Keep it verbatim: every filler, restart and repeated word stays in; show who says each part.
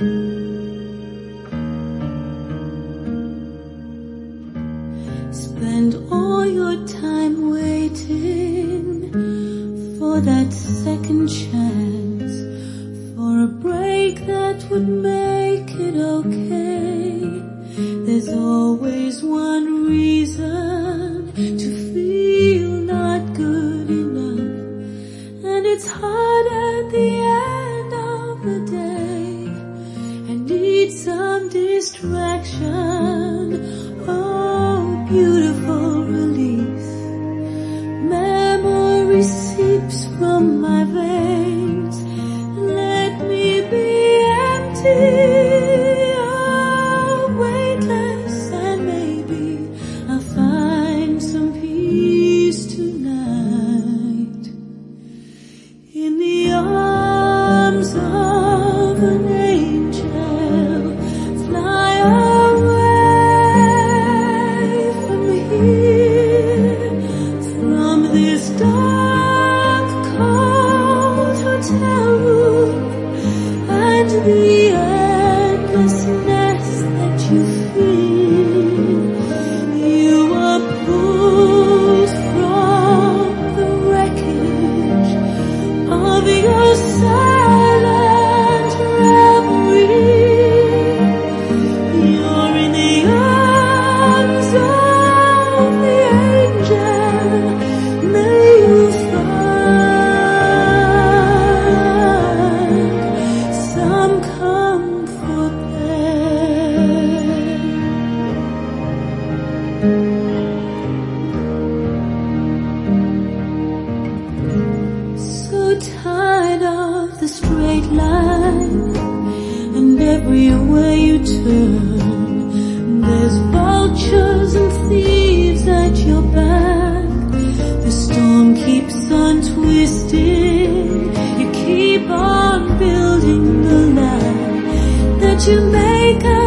Speaker 1: Spend all your time waiting for that second chance, for a break that would make it okay. There's always one reason to feel not good enough, and it's hard at the end of the day. I need some distraction, oh beautiful release. Memory seeps from my veins, let me be empty. The endlessness that you feel, you are pulled from the wreckage of your silent reverie. You're in the arms of the angel, may you tired of the straight line, and everywhere you turn there's vultures and thieves at your back. The storm keeps on twisting, you keep on building the lie that you make